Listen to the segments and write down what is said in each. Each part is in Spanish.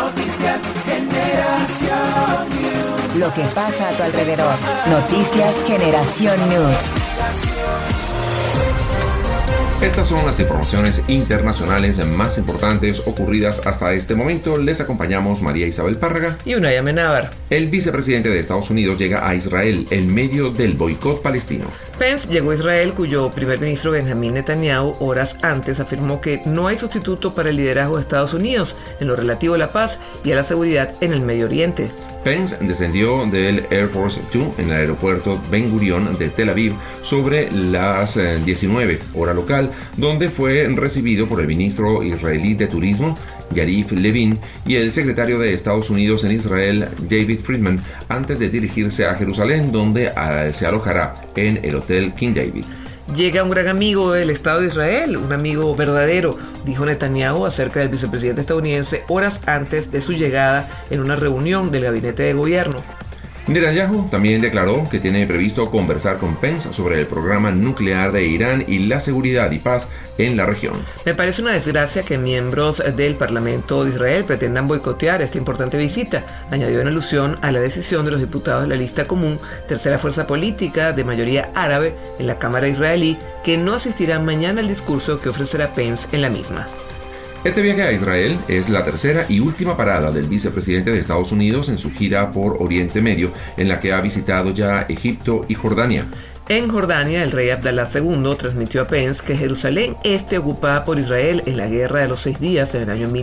Noticias Generación News. Lo que pasa a tu alrededor. Noticias Generación News. Estas son las informaciones internacionales más importantes ocurridas hasta este momento. Les acompañamos María Isabel Párraga y Unai Amenábar. El vicepresidente de Estados Unidos llega a Israel en medio del boicot palestino. Pence llegó a Israel, cuyo primer ministro Benjamín Netanyahu horas antes afirmó que no hay sustituto para el liderazgo de Estados Unidos en lo relativo a la paz y a la seguridad en el Medio Oriente. Pence descendió del Air Force 2 en el aeropuerto Ben Gurion de Tel Aviv sobre las 19 hora local, donde fue recibido por el ministro israelí de Turismo, Yarif Levin, y el secretario de Estados Unidos en Israel, David Friedman, antes de dirigirse a Jerusalén, donde se alojará en el Hotel King David. Llega un gran amigo del Estado de Israel, un amigo verdadero, dijo Netanyahu acerca del vicepresidente estadounidense horas antes de su llegada en una reunión del gabinete de gobierno. Netanyahu también declaró que tiene previsto conversar con Pence sobre el programa nuclear de Irán y la seguridad y paz en la región. Me parece una desgracia que miembros del Parlamento de Israel pretendan boicotear esta importante visita, añadió en alusión a la decisión de los diputados de la lista común, tercera fuerza política de mayoría árabe en la Cámara israelí, que no asistirán mañana al discurso que ofrecerá Pence en la misma. Este viaje a Israel es la tercera y última parada del vicepresidente de Estados Unidos en su gira por Oriente Medio, en la que ha visitado ya Egipto y Jordania. En Jordania, el rey Abdalá II transmitió a Pence que Jerusalén Este, ocupada por Israel en la Guerra de los 6 Días en el año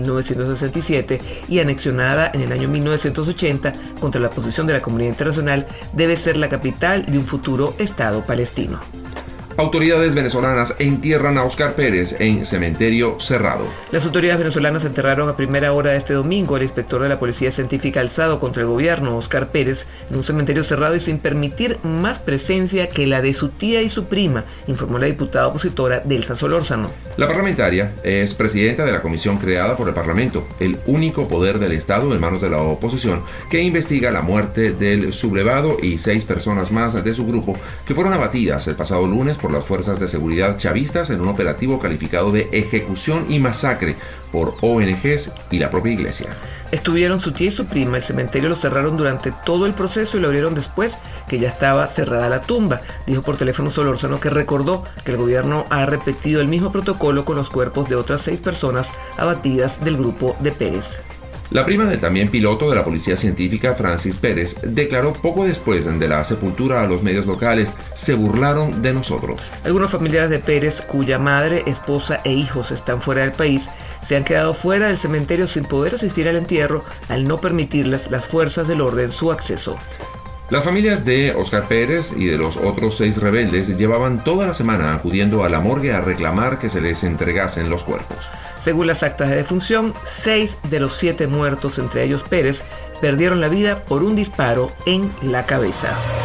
1967 y anexionada en el año 1980 contra la posición de la comunidad internacional, debe ser la capital de un futuro Estado palestino. Autoridades venezolanas entierran a Oscar Pérez en cementerio cerrado. Las autoridades venezolanas enterraron a primera hora de este domingo al inspector de la Policía Científica alzado contra el gobierno, Oscar Pérez, en un cementerio cerrado y sin permitir más presencia que la de su tía y su prima, informó la diputada opositora Delsa Solórzano. La parlamentaria es presidenta de la comisión creada por el Parlamento, el único poder del Estado en manos de la oposición, que investiga la muerte del sublevado y 6 personas más de su grupo que fueron abatidas el pasado lunes por las fuerzas de seguridad chavistas en un operativo calificado de ejecución y masacre por ONGs y la propia iglesia. Estuvieron su tía y su prima. El cementerio lo cerraron durante todo el proceso y lo abrieron después que ya estaba cerrada la tumba, dijo por teléfono Solórzano, que recordó que el gobierno ha repetido el mismo protocolo con los cuerpos de otras 6 personas abatidas del grupo de Pérez. La prima del también piloto de la Policía Científica, Francis Pérez, declaró poco después de la sepultura a los medios locales: se burlaron de nosotros. Algunos familiares de Pérez, cuya madre, esposa e hijos están fuera del país, se han quedado fuera del cementerio sin poder asistir al entierro al no permitirles las fuerzas del orden su acceso. Las familias de Oscar Pérez y de los otros 6 rebeldes llevaban toda la semana acudiendo a la morgue a reclamar que se les entregasen los cuerpos. Según las actas de defunción, 6 de los 7 muertos, entre ellos Pérez, perdieron la vida por un disparo en la cabeza.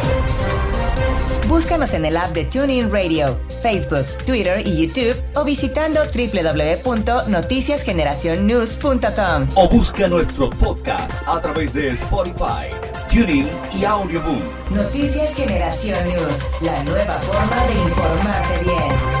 Búscanos en el app de TuneIn Radio, Facebook, Twitter y YouTube o visitando www.noticiasgeneracionnews.com. O busca nuestros podcasts a través de Spotify, TuneIn y Audioboom. Noticias Generación News, la nueva forma de informarte bien.